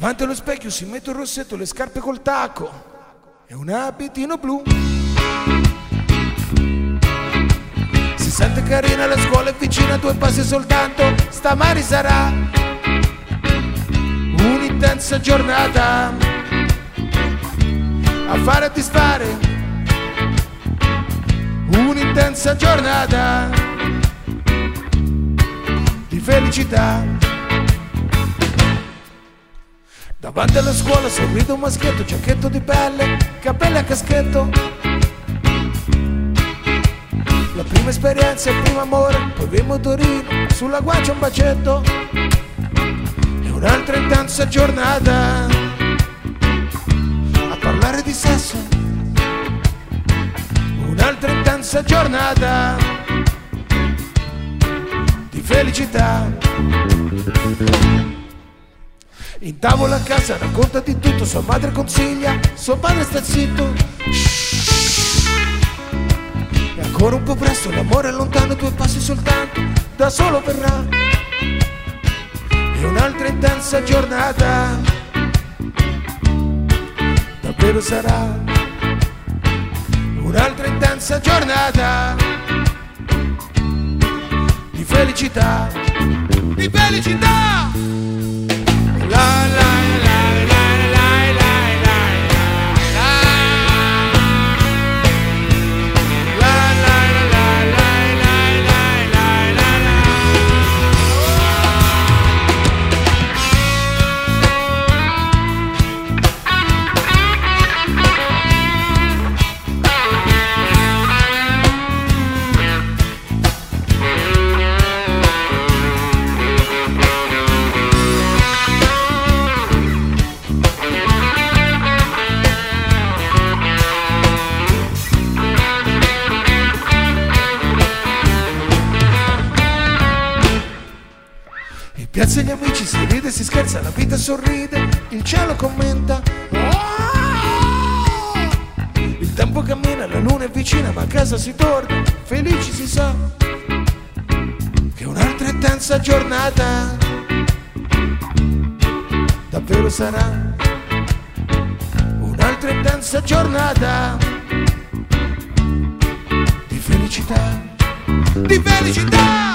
Davanti allo specchio si mette un rossetto, le scarpe col tacco e un abitino blu. Si sente carina, la scuola è vicina, 2 passi soltanto, stamani sarà un'intensa giornata a fare e disfare, un'intensa giornata di felicità. Davanti alla scuola sorride un maschietto, giacchetto di pelle, capelli a caschetto. La prima esperienza, il primo amore, poi vi motorino, sulla guancia un bacetto. E un'altra intensa giornata a parlare di sesso. Un'altra intensa giornata di felicità. In tavola a casa racconta di tutto, sua madre consiglia, suo padre sta zitto. E ancora un po' presto, l'amore è lontano, 2 passi soltanto, da solo verrà. E un'altra intensa giornata davvero sarà. Un'altra intensa giornata di felicità, di felicità. La la la la la la la la la la la la in piazza gli amici si ride, si scherza, la vita sorride, il cielo commenta. Il tempo cammina, la luna è vicina, ma a casa si torna, felici si sa che un'altra intensa giornata davvero sarà. Un'altra intensa giornata di felicità, di felicità.